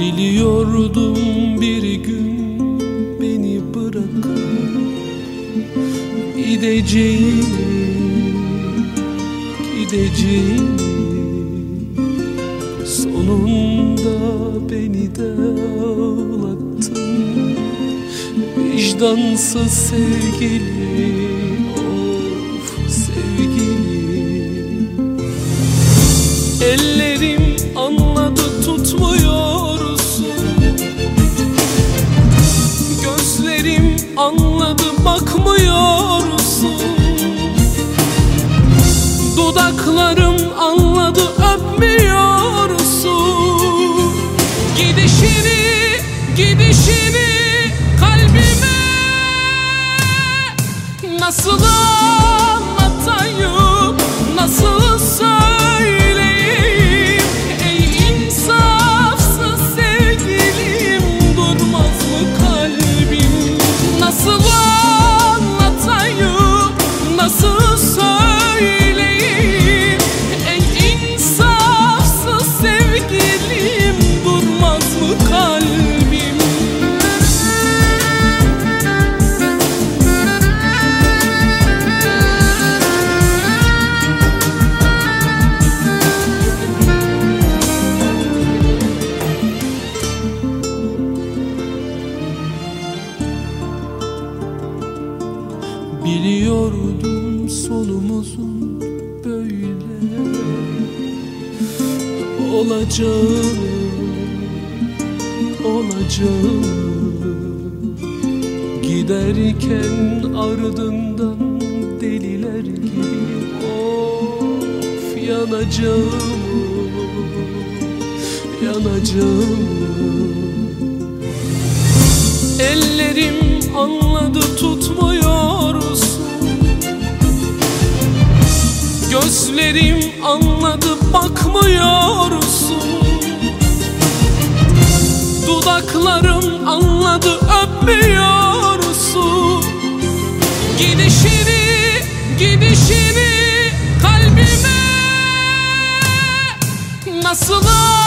Biliyordum bir gün beni bırakıp gideceğini, sonunda beni de ağlattın. Vicdansız sevgili, of sevgili. Ellerim anladı tutmuyorsun, gözlerim anladı bakmıyorsun, dudaklarım anladı öpmüyorsun. Gidişini kalbime nasıl anlatayım, nasıl söyleyeyim? Ey insafsız sevgilim, durmaz mı kalbim? Nasıl anlatayım, nasıl söyleyeyim? Ey insafsız sevgilim, durmaz mı kalbim? Biliyordum sonumuzun böyle olacağını, giderken ardından deliler gibi of yanacağım. Ellerim anladı tutmuyorsun, gözlerim anladı bakmıyorsun, dudaklarım anladı öpmüyorsun. Gidişini kalbime nasıl